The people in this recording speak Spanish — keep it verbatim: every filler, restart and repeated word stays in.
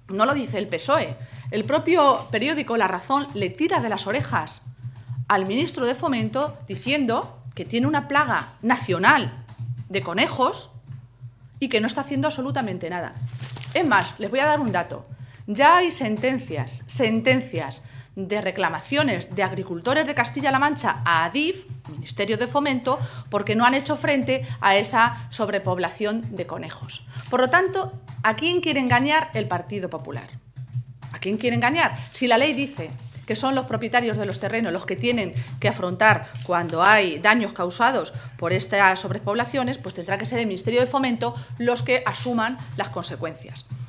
no lo dice el P S O E. El propio periódico La Razón le tira de las orejas al ministro de Fomento diciendo que tiene una plaga nacional de conejos y que no está haciendo absolutamente nada. Es más, les voy a dar un dato. Ya hay sentencias, sentencias de reclamaciones de agricultores de Castilla-La Mancha a Adif, Ministerio de Fomento, porque no han hecho frente a esa sobrepoblación de conejos. Por lo tanto, ¿a quién quiere engañar el Partido Popular? ¿A quién quiere engañar? Si la ley dice que son los propietarios de los terrenos los que tienen que afrontar cuando hay daños causados por estas sobrepoblaciones, pues tendrá que ser el Ministerio de Fomento los que asuman las consecuencias.